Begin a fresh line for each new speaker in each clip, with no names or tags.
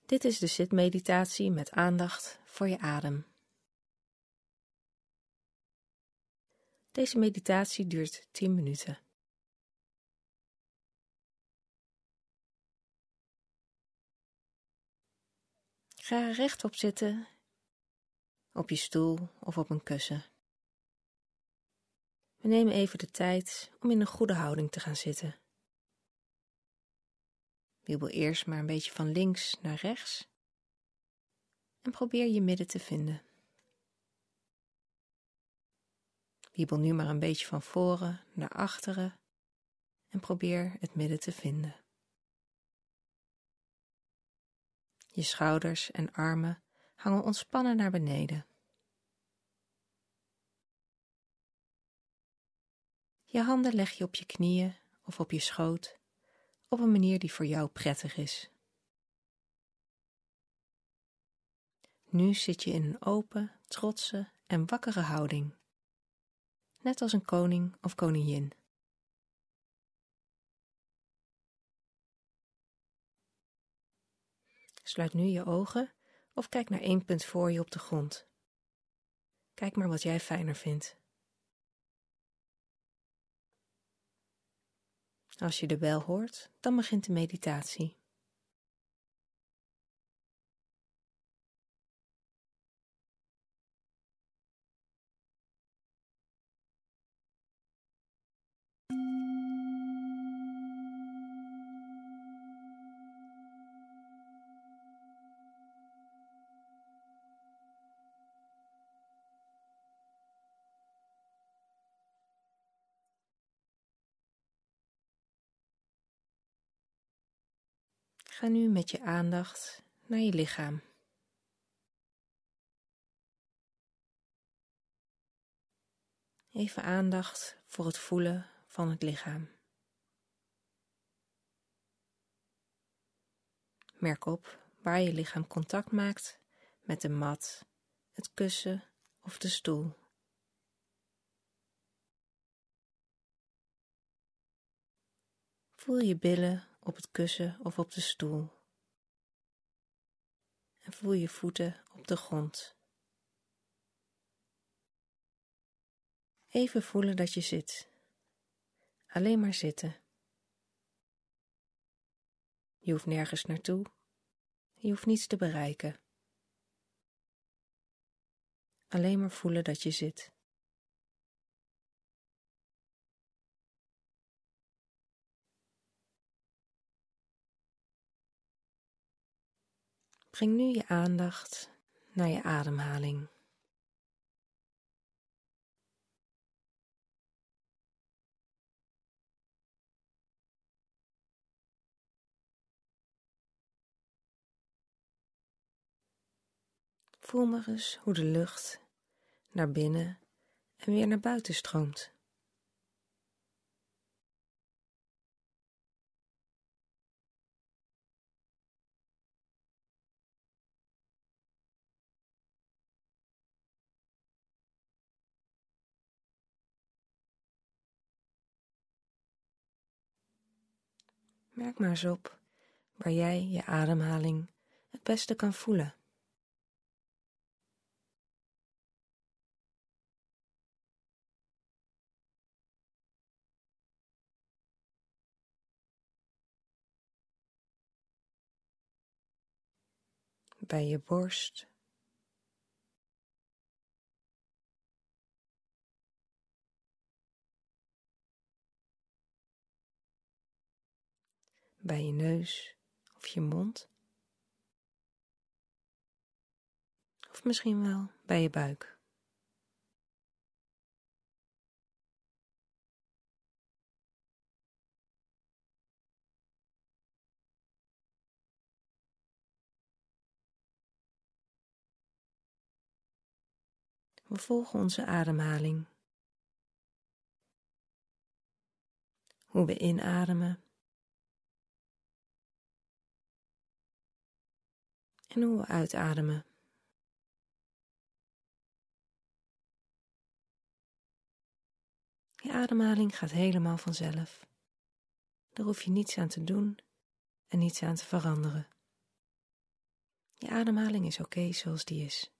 Dit is de zitmeditatie met aandacht voor je adem. Deze meditatie duurt 10 minuten. Ga rechtop zitten, op je stoel of op een kussen. We nemen even de tijd om in een goede houding te gaan zitten. Wiebel eerst maar een beetje van links naar rechts en probeer je midden te vinden. Wiebel nu maar een beetje van voren naar achteren en probeer het midden te vinden. Je schouders en armen hangen ontspannen naar beneden. Je handen leg je op je knieën of op je schoot op een manier die voor jou prettig is. Nu zit je in een open, trotse en wakkere houding, net als een koning of koningin. Sluit nu je ogen of kijk naar 1 punt voor je op de grond. Kijk maar wat jij fijner vindt. Als je de bel hoort, dan begint de meditatie. Ga nu met je aandacht naar je lichaam. Even aandacht voor het voelen van het lichaam. Merk op waar je lichaam contact maakt met de mat, het kussen of de stoel. Voel je billen op het kussen of op de stoel. En voel je voeten op de grond. Even voelen dat je zit. Alleen maar zitten. Je hoeft nergens naartoe. Je hoeft niets te bereiken. Alleen maar voelen dat je zit. Breng nu je aandacht naar je ademhaling. Voel maar eens hoe de lucht naar binnen en weer naar buiten stroomt. Merk maar eens op waar jij je ademhaling het beste kan voelen. Bij je borst, bij je neus of je mond, of misschien wel bij je buik. We volgen onze ademhaling. Hoe we inademen en hoe we uitademen. Je ademhaling gaat helemaal vanzelf. Daar hoef je niets aan te doen en niets aan te veranderen. Je ademhaling is oké zoals die is.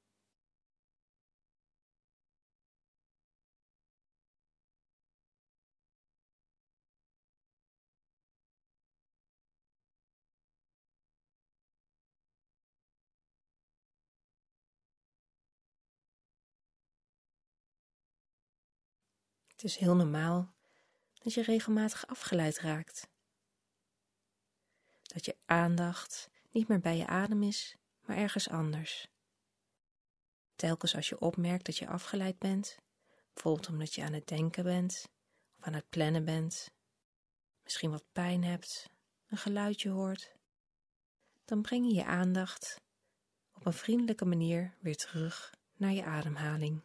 Het is heel normaal dat je regelmatig afgeleid raakt. Dat je aandacht niet meer bij je adem is, maar ergens anders. Telkens als je opmerkt dat je afgeleid bent, bijvoorbeeld omdat je aan het denken bent of aan het plannen bent, misschien wat pijn hebt, een geluidje hoort, dan breng je je aandacht op een vriendelijke manier weer terug naar je ademhaling.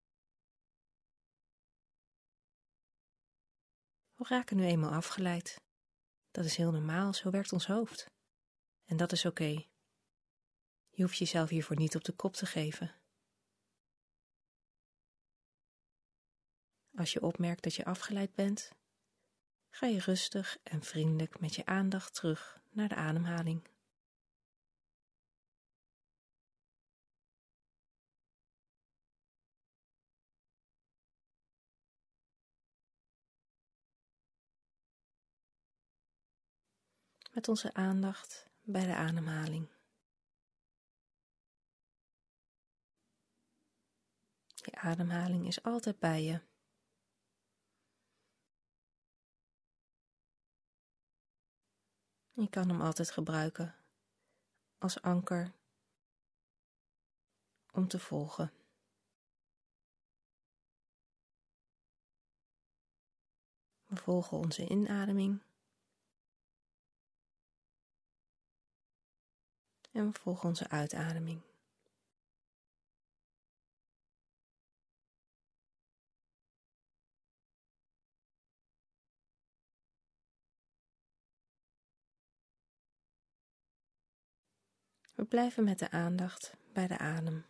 We raken nu eenmaal afgeleid. Dat is heel normaal, zo werkt ons hoofd. En dat is oké. Je hoeft jezelf hiervoor niet op de kop te geven. Als je opmerkt dat je afgeleid bent, ga je rustig en vriendelijk met je aandacht terug naar de ademhaling. Met onze aandacht bij de ademhaling. Je ademhaling is altijd bij je. Je kan hem altijd gebruiken als anker om te volgen. We volgen onze inademing en we volgen onze uitademing. We blijven met de aandacht bij de adem.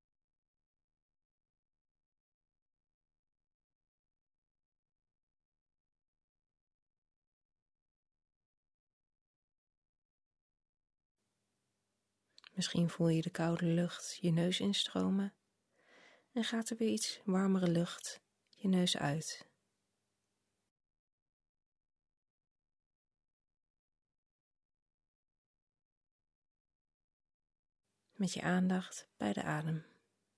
Misschien voel je de koude lucht je neus instromen en gaat er weer iets warmere lucht je neus uit. Met je aandacht bij de adem.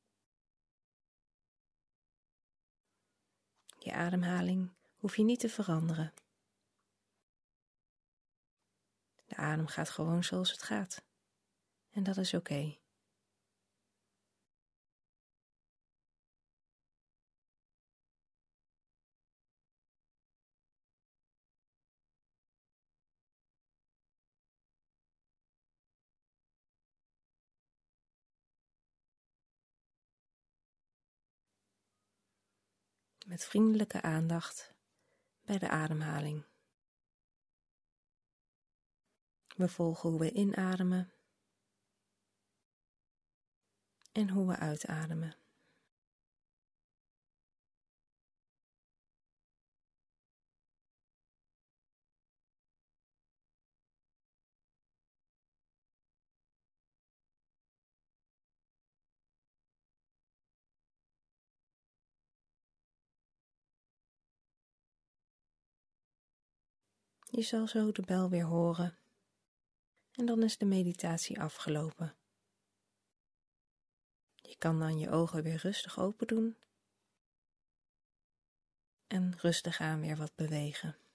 Je ademhaling hoef je niet te veranderen. De adem gaat gewoon zoals het gaat. En dat is oké. Met vriendelijke aandacht bij de ademhaling. We volgen hoe we inademen en hoe we uitademen. Je zal zo de bel weer horen en dan is de meditatie afgelopen. Je kan dan je ogen weer rustig open doen en rustig aan weer wat bewegen.